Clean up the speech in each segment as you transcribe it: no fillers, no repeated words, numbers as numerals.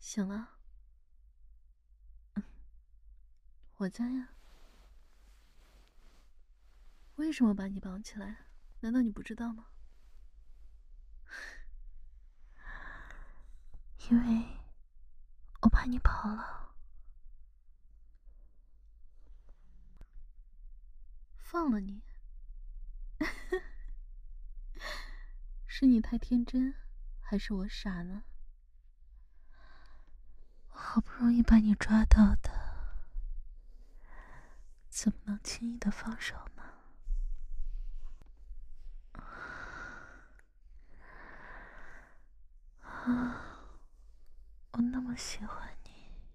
醒了。我家呀。为什么把你绑起来？难道你不知道吗？ 因为我怕你跑了。 放了你？是你太天真，还是我傻呢？ 我好不容易把你抓到的，怎么能轻易的放手呢？我那么喜欢你，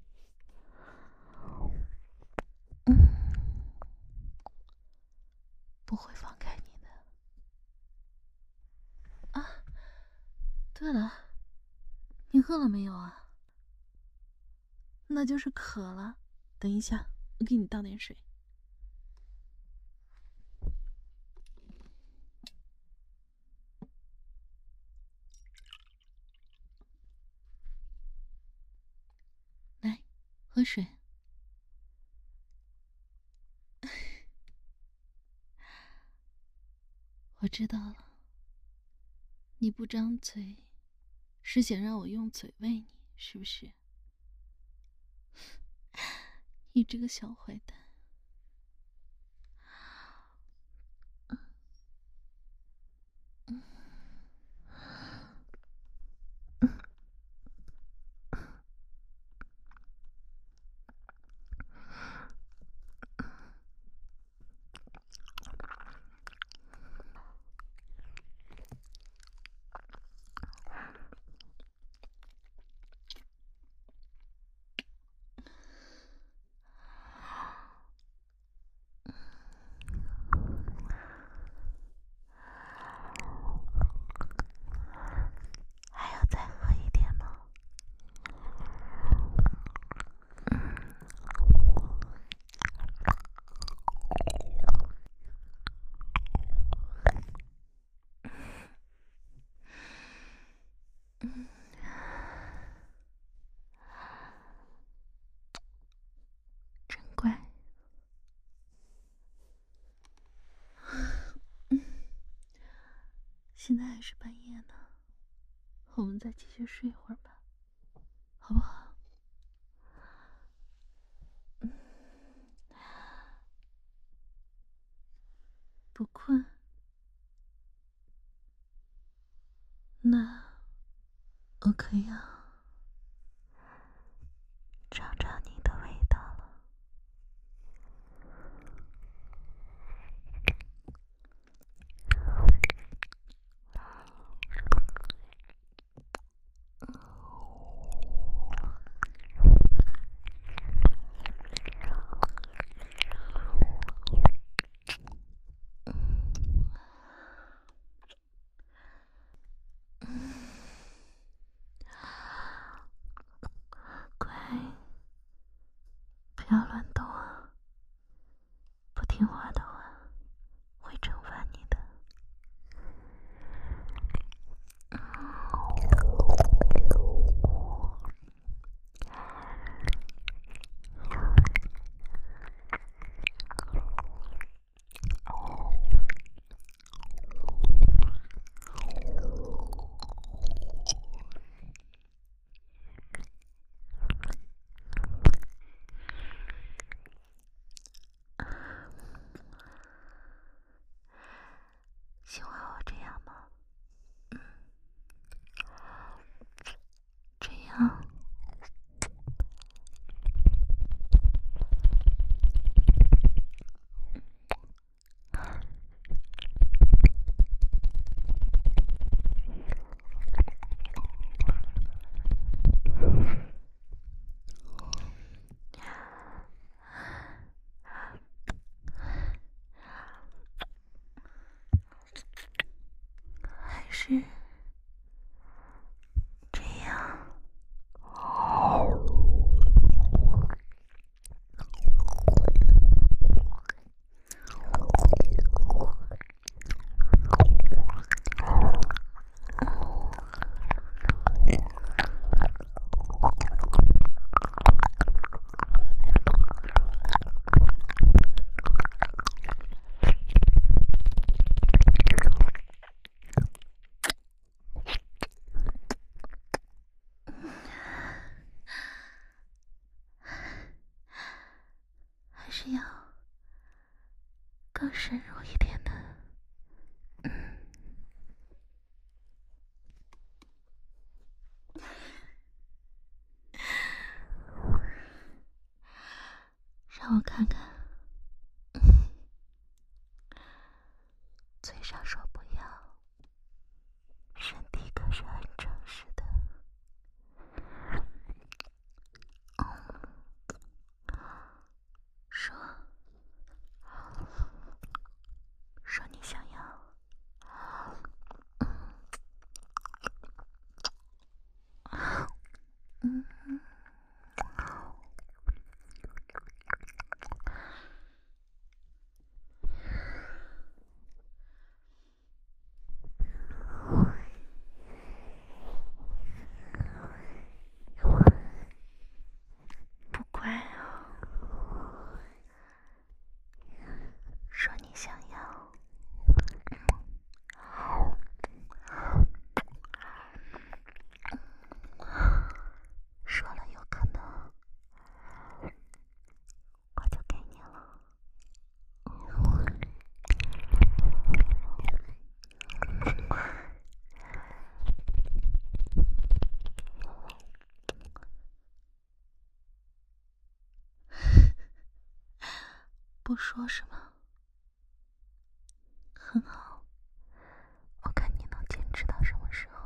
不会放开你的。 啊，对了，你饿了没有啊？那就是渴了。等一下，我给你倒点水。来，喝水。我知道了，你不张嘴，是想让我用嘴喂你，是不是？你这个小坏蛋。 还要再喝一点吗？真乖。 现在还是半夜呢，我们再继续睡一会儿吧，好不好？不困？那我可以啊。 尝尝你的味道了。乖，不要乱动啊！不听话的话，会惩罚你的。喜欢我这样吗？这样。还是这样。 说是吗？很好，我看你能坚持到什么时候。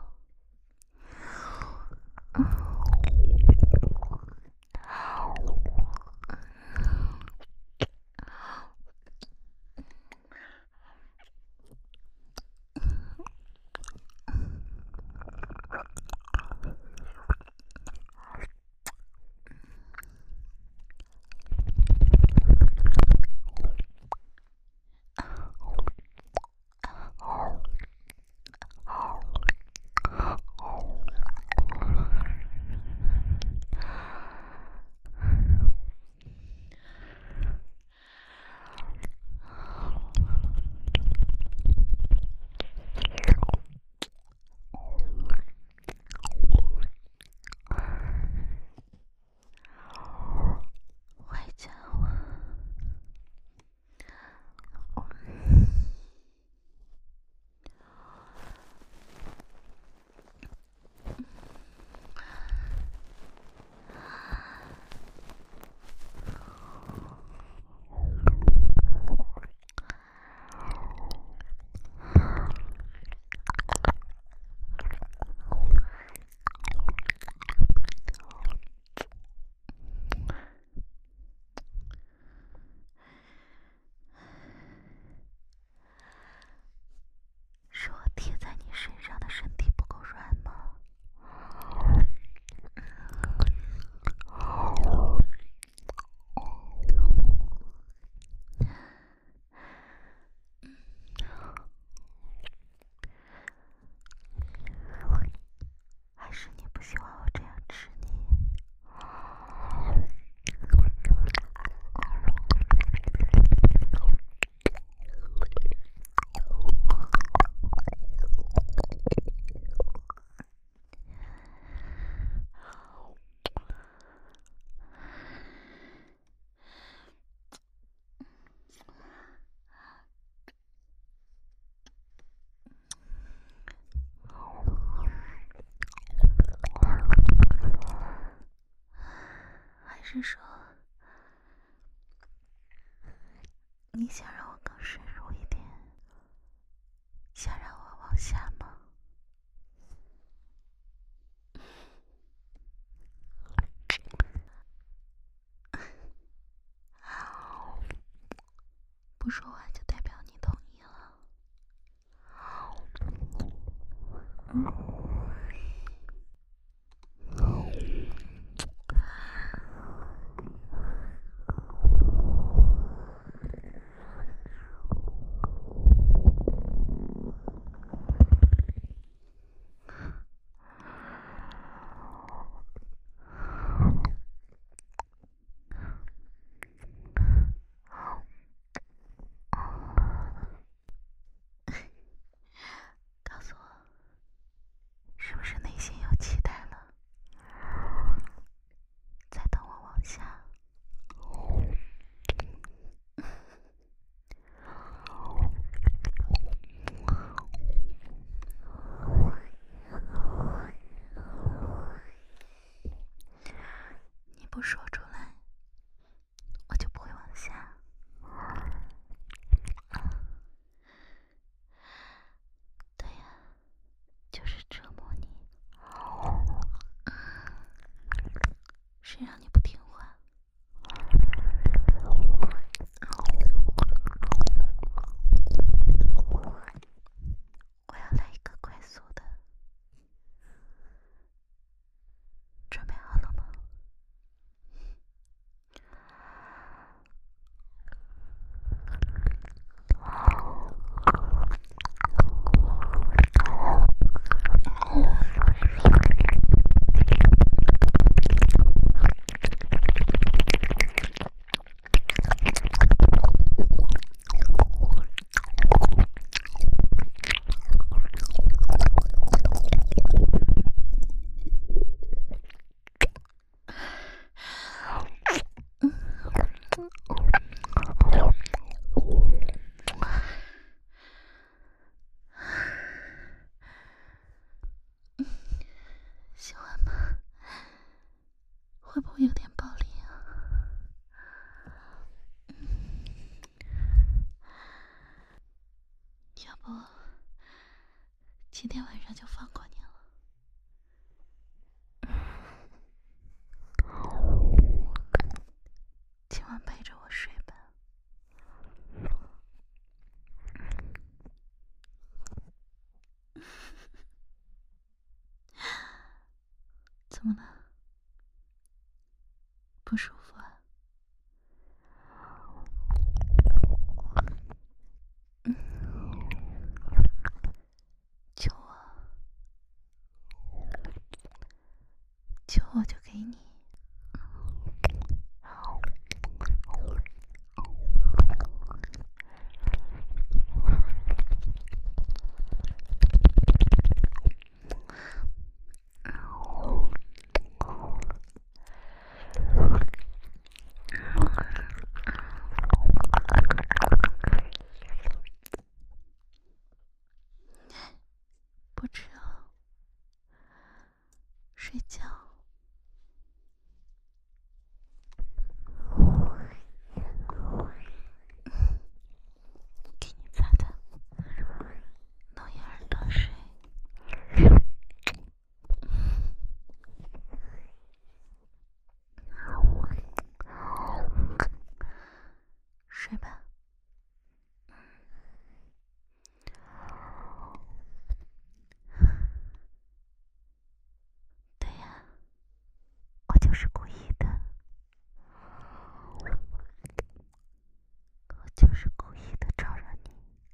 坏家伙，是我贴在你身上的身体不够软吗？还是你不喜欢我这样吃你？还是说，你想让我更深入一点？想让我往下吗？不说话就代表你同意了。告诉我， 今天晚上就放过你了。 今晚陪着我睡吧。 怎么了？不舒服啊？ 求我就给你。 不吃了，睡觉。 给你擦的弄一耳朵水。睡吧。对呀，我就是故意的。我就是故意的招惹你。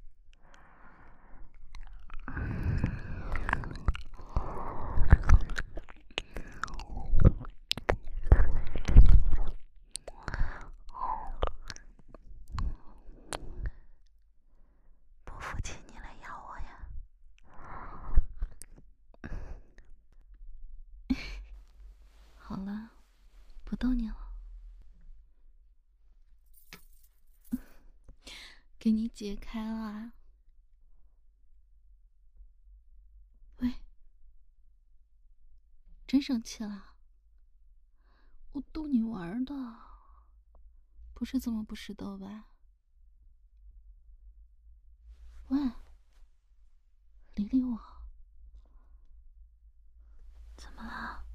不服气你来咬我呀。 好了，不逗你了。给你解开了。喂，真生气了？我逗你玩的，不是这么不识逗吧？喂，理理我。 怎么了？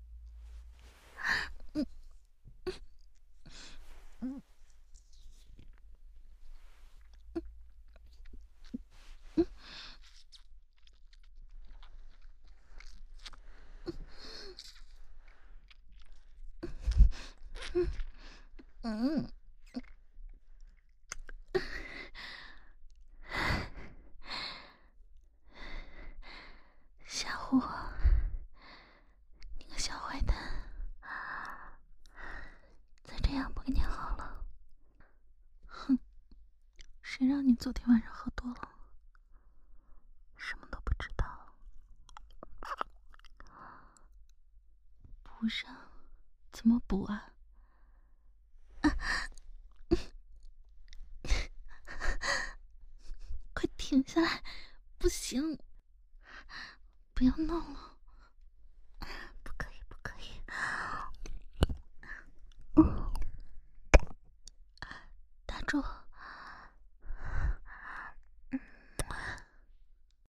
吓唬我，你个小坏蛋！再这样不跟你好了。 哼，谁让你昨天晚上喝多了？ 什么都不知道。 补上？怎么补啊？快停下来！不行，不要闹了。